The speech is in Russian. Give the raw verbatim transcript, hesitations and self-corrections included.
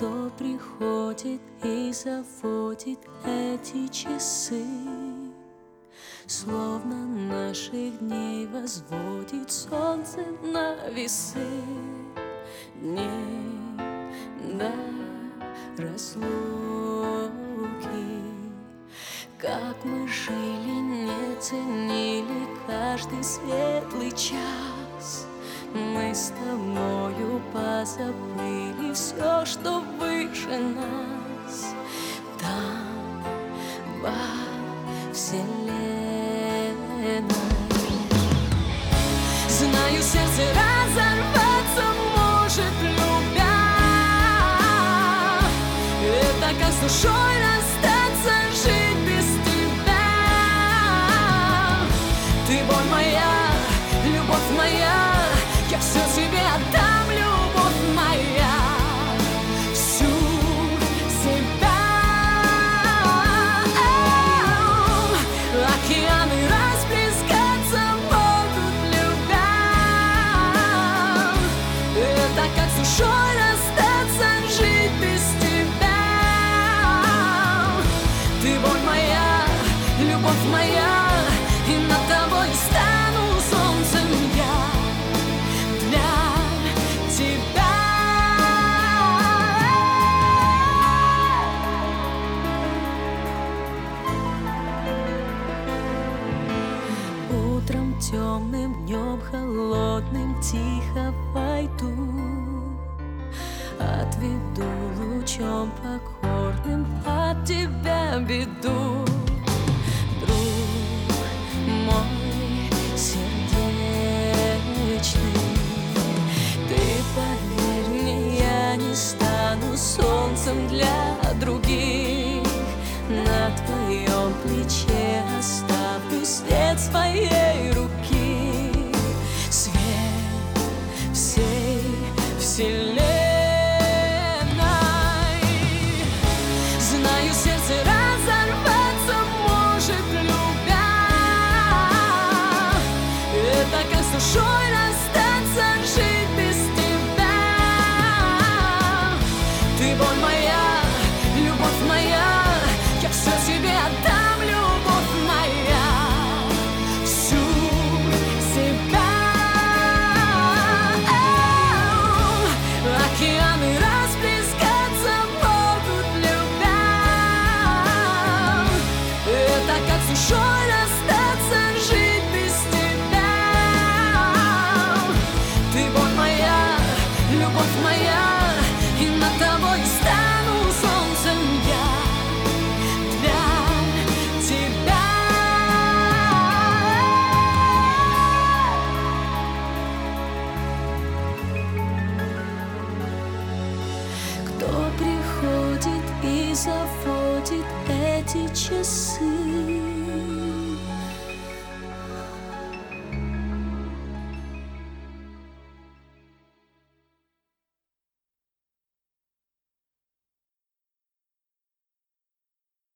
Кто приходит и заводит эти часы, словно наших дней возводит солнце на весы. Дней до разлуки, как мы жили, не ценили каждый светлый час. Мы с тобою позабыли все, что выше нас. Там, во вселенной, знаю, сердце разорваться может, любя. Это как с душой расстаться, жить без тебя. Ты боль моя, любовь моя, я все тебе отдам, любовь моя, всю себя. Океаны расплескаться могут, любя. Это как с душой расстаться, жить без тебя. Ты боль моя, любовь моя, и над тобой стану солнцем я. Утром темным, днем холодным тихо войду, отведу лучом покорным от тебя беду. Друг мой сердечный, ты поверь мне, я не стану солнцем для других. На твоем плече оставлю свет своей руки, свет всей вселенной. Знаю, сердце разорваться может, любя. Это как с душой расстаться, жить без тебя. Ты боль моя, любовь моя, я все тебе отдам, любовь моя, всю себя. Океаны расплескаться могут, любя. Это как с душой расстаться, жить без тебя. Ты боль моя, любовь моя, и над тобой стану солнцем я. Кто приходит и заводит эти часы,